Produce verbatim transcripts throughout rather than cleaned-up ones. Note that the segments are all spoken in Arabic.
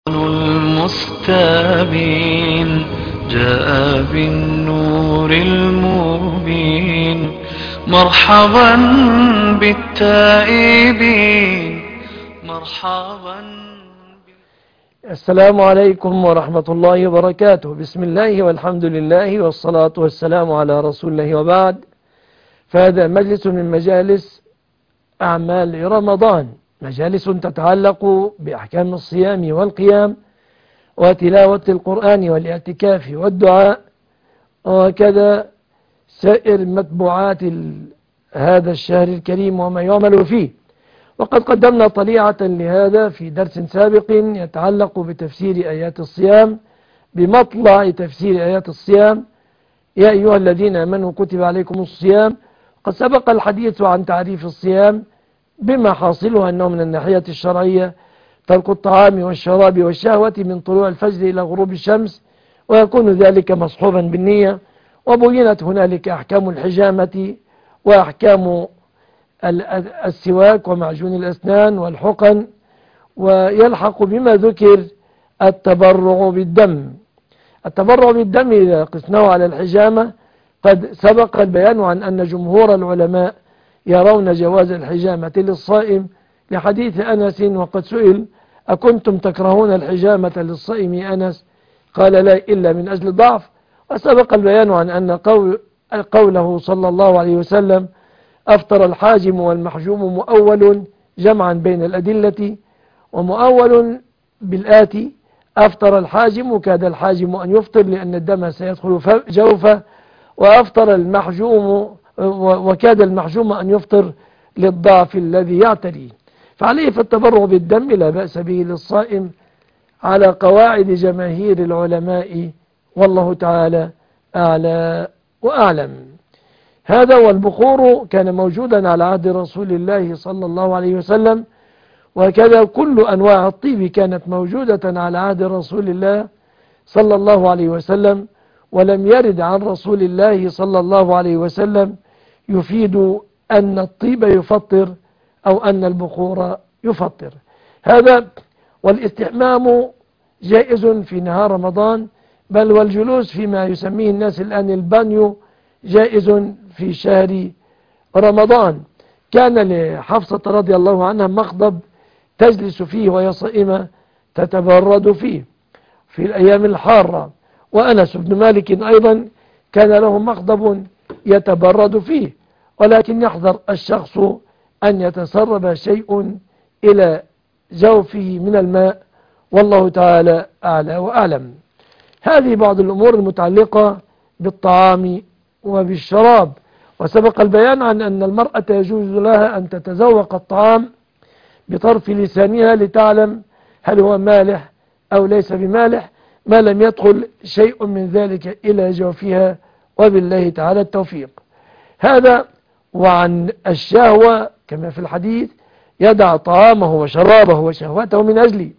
المستبين جاء بالنور المبين. مرحبا بالتائبين مرحبا. السلام عليكم ورحمة الله وبركاته. بسم الله والحمد لله والصلاة والسلام على رسول الله، وبعد، فهذا مجلس من مجالس أعمال رمضان، مجالس تتعلق بأحكام الصيام والقيام وتلاوة القرآن والاعتكاف والدعاء، وكذا سائر متبوعات هذا الشهر الكريم وما يعمل فيه. وقد قدمنا طليعة لهذا في درس سابق يتعلق بتفسير آيات الصيام، بمطلع تفسير آيات الصيام: يا أيها الذين آمنوا كتب عليكم الصيام. قد سبق الحديث عن تعريف الصيام بما حاصلها أنه من الناحية الشرعية ترك الطعام والشراب والشهوة من طلوع الفجر إلى غروب الشمس، ويكون ذلك مصحوبا بالنية. وبينت هنالك أحكام الحجامة وأحكام السواك ومعجون الأسنان والحقن، ويلحق بما ذكر التبرع بالدم. التبرع بالدم إذا قسناه على الحجامة قد سبق البيان عن أن جمهور العلماء يرون جواز الحجامة للصائم لحديث أنس، وقد سئل: أكنتم تكرهون الحجامة للصائم يا أنس؟ قال: لا، إلا من أجل الضعف. وسبق البيان عن أن قول قوله صلى الله عليه وسلم: أفطر الحاجم والمحجوم مؤول، جمعا بين الأدلة، ومؤول بالآتي: أفطر الحاجم كاد الحاجم أن يفطر لأن الدم سيدخل جوفه، وأفطر المحجوم وكاد المحجوم أن يفطر للضعف الذي يعتريه. فعليه فالتبرع بالدم لا بأس به للصائم على قواعد جماهير العلماء، والله تعالى أعلى وأعلم. هذا والبخور كان موجودا على عهد رسول الله صلى الله عليه وسلم، وكذا كل أنواع الطيب كانت موجودة على عهد رسول الله صلى الله عليه وسلم، ولم يرد عن رسول الله صلى الله عليه وسلم يفيد أن الطيب يفطر أو أن البخور يفطر. هذا والاستحمام جائز في نهار رمضان، بل والجلوس فيما يسميه الناس الآن البانيو جائز في شهر رمضان. كان لحفصة رضي الله عنها مخضب تجلس فيه وهي صائمة تتبرد فيه في الأيام الحارة، وأنس بن مالك أيضا كان له مخضب يتبرد فيه، ولكن يحذر الشخص أن يتسرب شيء إلى جوفه من الماء، والله تعالى أعلى وأعلم. هذه بعض الأمور المتعلقة بالطعام وبالشراب. وسبق البيان عن أن المرأة يجوز لها أن تتذوق الطعام بطرف لسانها لتعلم هل هو مالح أو ليس بمالح، ما لم يدخل شيء من ذلك إلى جوفها، وبالله تعالى التوفيق. هذا وعن الشهوة كما في الحديث: يدع طعامه وشرابه وشهوته من أجلي.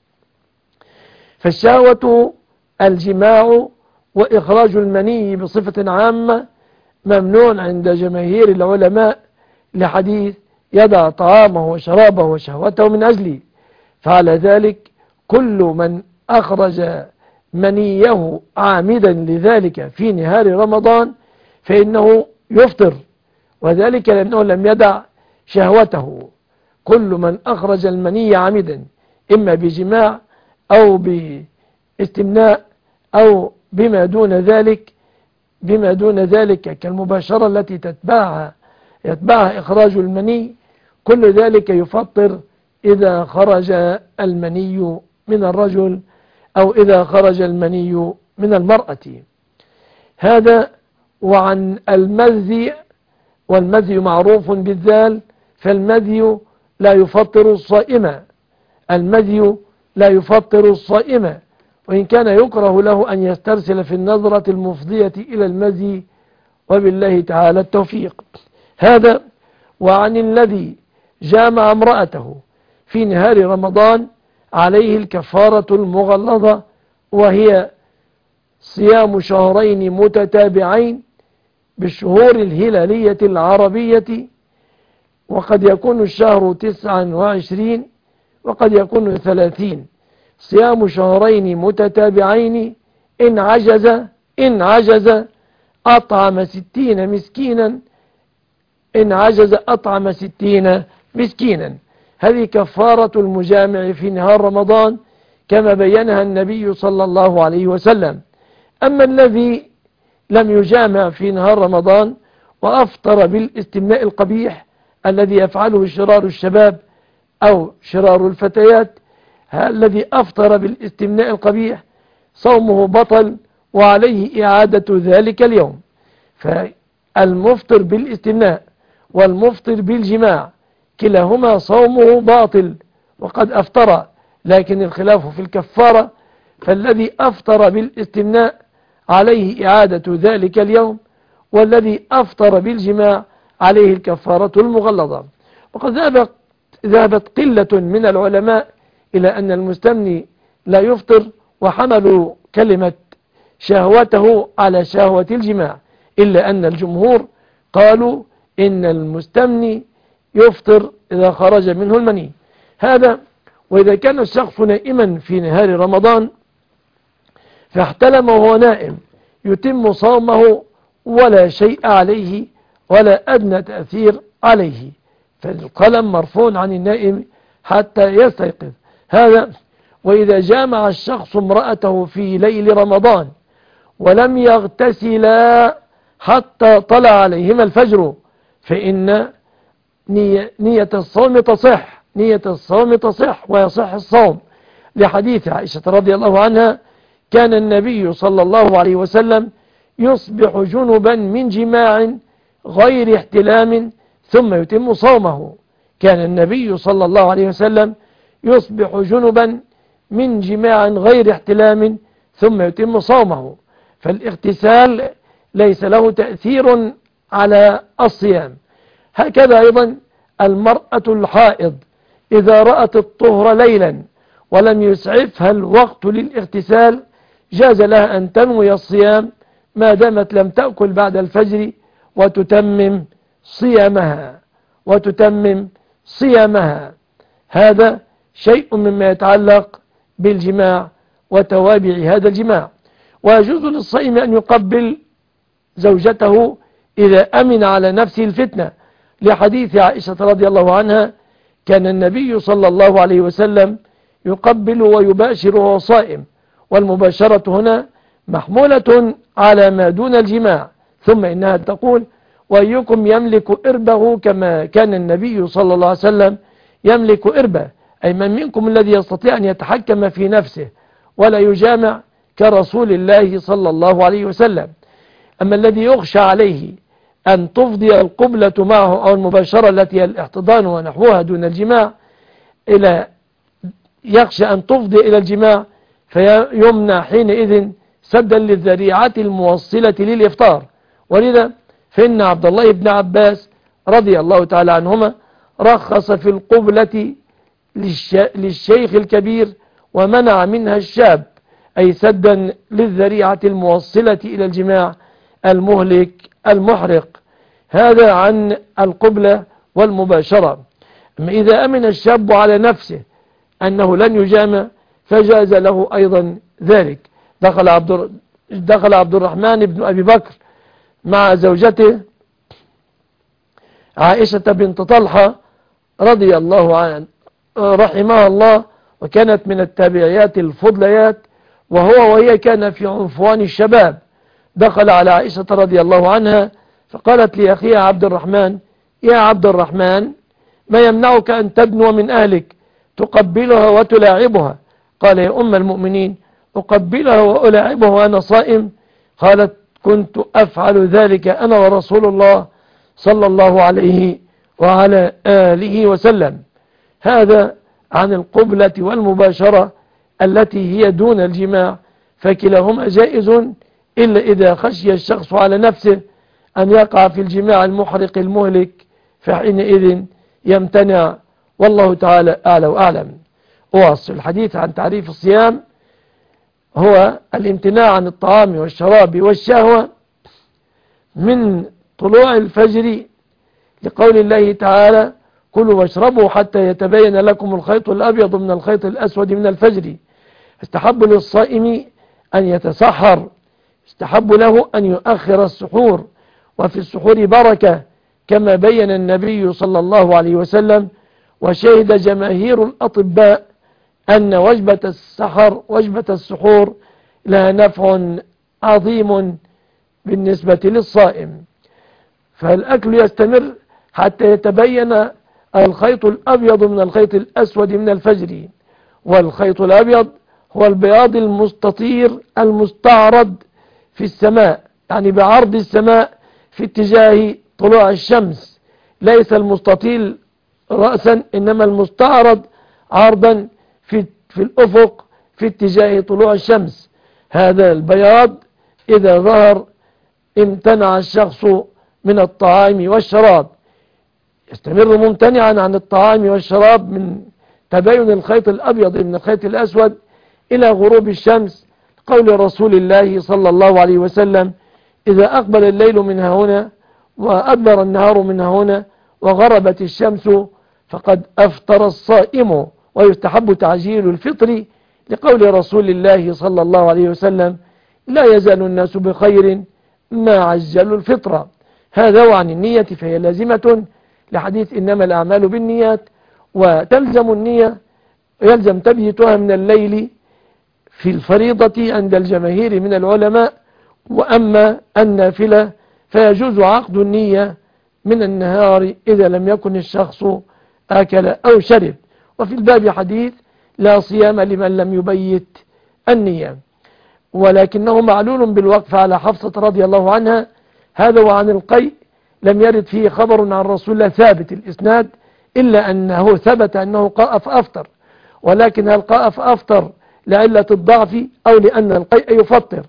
فالشهوة الجماع وإخراج المني بصفة عامة ممنوع عند جماهير العلماء لحديث: يدع طعامه وشرابه وشهوته من أجلي. فعلى ذلك كل من أخرج منيه عامدا لذلك في نهار رمضان فإنه يفطر، وذلك لأنه لم يدع شهوته. كل من أخرج المني عامدا إما بجماع أو باستمناء أو بما دون ذلك بما دون ذلك كالمباشرة التي تتبعها يتبعها إخراج المني، كل ذلك يفطر إذا خرج المني من الرجل أو إذا خرج المني من المرأة. هذا وعن المذي، والمذي معروف بالذال، فالمذي لا يفطر الصائم. المذي لا يفطر الصائم، وإن كان يكره له أن يسترسل في النظرة المفضية إلى المذي، وبالله تعالى التوفيق. هذا وعن الذي جامع امرأته في نهار رمضان عليه الكفارة المغلظة، وهي صيام شهرين متتابعين بالشهور الهلالية العربية، وقد يكون الشهر تسعا وعشرين وقد يكون ثلاثين، صيام شهرين متتابعين، إن عجز إن عجز أطعم ستين مسكينا إن عجز أطعم ستين مسكينا. هذه كفارة المجامع في نهار رمضان كما بينها النبي صلى الله عليه وسلم. أما الذي لم يجامع في نهار رمضان وأفطر بالاستمناء القبيح الذي يفعله شرار الشباب أو شرار الفتيات، الذي أفطر بالاستمناء القبيح صومه بطل وعليه إعادة ذلك اليوم. فالمفطر بالاستمناء والمفطر بالجماع كلاهما صومه باطل وقد أفطر، لكن الخلاف في الكفارة، فالذي أفطر بالاستمناء عليه إعادة ذلك اليوم، والذي أفطر بالجماع عليه الكفارة المغلظة. وقد ذهبت, ذهبت قلة من العلماء إلى أن المستمني لا يفطر، وحملوا كلمة شهوته على شهوة الجماع، إلا أن الجمهور قالوا إن المستمني يفطر إذا خرج منه المني. هذا وإذا كان الشخص نائما في نهار رمضان فاحتلم وهو نائم يتم صومه ولا شيء عليه ولا أدنى تأثير عليه، فالقلم مرفوع عن النائم حتى يستيقظ. هذا وإذا جامع الشخص امرأته في ليل رمضان ولم يغتسلا حتى طلع عليهما الفجر فإن نية, نية الصوم تصح نية الصوم تصح ويصح الصوم، لحديث عائشة رضي الله عنها: كان النبي صلى الله عليه وسلم يصبح جنبا من جماع غير احتلام ثم يتم صومه. كان النبي صلى الله عليه وسلم يصبح جنبا من جماع غير احتلام ثم يتم صومه، فالاغتسال ليس له تأثير على الصيام. هكذا أيضا المرأة الحائض إذا رأت الطهر ليلا ولم يسعفها الوقت للاغتسال جاز لها أن تنوي الصيام ما دامت لم تأكل بعد الفجر وتتمم صيامها وتتمم صيامها. هذا شيء مما يتعلق بالجماع وتوابع هذا الجماع. ويجوز للصائم أن يقبل زوجته إذا أمن على نفسه الفتنة، لحديث عائشة رضي الله عنها: كان النبي صلى الله عليه وسلم يقبل ويباشر وهو صائم، والمباشرة هنا محمولة على ما دون الجماع. ثم إنها تقول: وأيكم يملك إربه كما كان النبي صلى الله عليه وسلم يملك إربه، أي من منكم الذي يستطيع أن يتحكم في نفسه ولا يجامع كرسول الله صلى الله عليه وسلم. أما الذي يخشى عليه أن تفضي القبلة معه أو المباشرة التي هي الاحتضان ونحوها دون الجماع إلى يخشى أن تفضي إلى الجماع فيمنع حينئذ سدا للذريعة الموصلة للإفطار. ولذا فإن عبد الله بن عباس رضي الله تعالى عنهما رخص في القبلة للشيخ الكبير ومنع منها الشاب، أي سدا للذريعة الموصلة إلى الجماع المهلك المحرق. هذا عن القبلة والمباشرة. أما إذا أمن الشاب على نفسه أنه لن يجامع فجاز له أيضا ذلك. دخل عبد دخل عبد الرحمن بن أبي بكر مع زوجته عائشة بنت طلحة رضي الله عنها رحمها الله، وكانت من التابعيات الفضليات، وهو وهي كان في عنفوان الشباب. دخل على عائشة رضي الله عنها فقالت لأخيها عبد الرحمن: يا عبد الرحمن، ما يمنعك أن تدنو من أهلك تقبلها وتلاعبها؟ قال: يا أم المؤمنين، أقبلها وألاعبها وأنا صائم؟ قالت: كنت أفعل ذلك أنا ورسول الله صلى الله عليه وعلى آله وسلم. هذا عن القبلة والمباشرة التي هي دون الجماع، فكلاهما جائز إلا إذا خشي الشخص على نفسه أن يقع في الجماع المحرق المهلك، فحينئذ يمتنع. والله تعالى أعلى وأعلم. وأصل الحديث عن تعريف الصيام هو الامتناع عن الطعام والشراب والشهوة من طلوع الفجر، لقول الله تعالى: كلوا واشربوا حتى يتبين لكم الخيط الأبيض من الخيط الأسود من الفجر. استحب للصائم أن يتسحر، استحب له أن يؤخر السحور، وفي السحور بركة كما بين النبي صلى الله عليه وسلم. وشهد جماهير الأطباء أن وجبة السحر وجبة السحور لها نفع عظيم بالنسبة للصائم. فالأكل يستمر حتى يتبين الخيط الأبيض من الخيط الأسود من الفجر. والخيط الأبيض هو البياض المستطير المستعرض في السماء، يعني بعرض السماء في اتجاه طلوع الشمس، ليس المستطيل رأسا إنما المستعرض عرضا في, في الأفق في اتجاه طلوع الشمس. هذا البياض إذا ظهر امتنع الشخص من الطعام والشراب، يستمر ممتنعا عن الطعام والشراب من تباين الخيط الأبيض من الخيط الأسود إلى غروب الشمس، قول رسول الله صلى الله عليه وسلم: إذا أقبل الليل من هنا وأدبر النهار من هنا وغربت الشمس فقد أفطر الصائم. ويستحب تعجيل الفطر لقول رسول الله صلى الله عليه وسلم: لا يزال الناس بخير ما عجلوا الفطر. هذا وعن النية فهي لازمة لحديث إنما الأعمال بالنيات، وتلزم النية يلزم تبييتها من الليل في الفريضة عند الجماهير من العلماء. وأما النافلة فيجوز عقد النية من النهار إذا لم يكن الشخص أكل أو شرب. وفي الباب حديث: لا صيام لمن لم يبيت النية. ولكنه معلول بالوقف على حفصة رضي الله عنها. هذا وعن القيء لم يرد فيه خبر عن رسول الله ثابت الإسناد، إلا أنه ثبت أنه قاء فأفطر. ولكن هل قاء فأفطر لعلة الضعف أو لأن القيء يفطر؟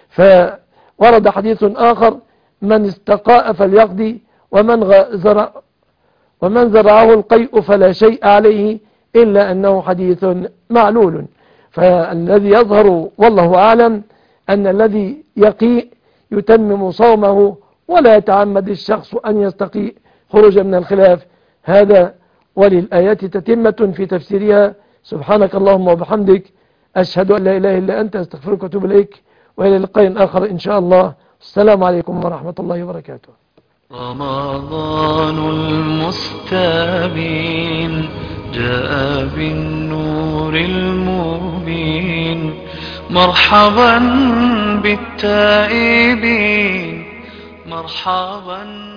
فورد حديث آخر: من استقاء فليقضي ومن زرع ومن زرعه القيء فلا شيء عليه، إلا أنه حديث معلول. فالذي يظهر والله أعلم أن الذي يقيء يتمم صومه ولا يتعمد الشخص أن يستقيء خروجا من الخلاف. هذا وللآيات تتمة في تفسيرها. سبحانك اللهم وبحمدك، أشهد أن لا إله إلا أنت، أستغفرك وأتوب إليك، وإلى لقاء آخر إن شاء الله. السلام عليكم ورحمة الله وبركاته. رمضان المستبين جاء بالنور المبين، مرحبا بالتائبين، مرحبا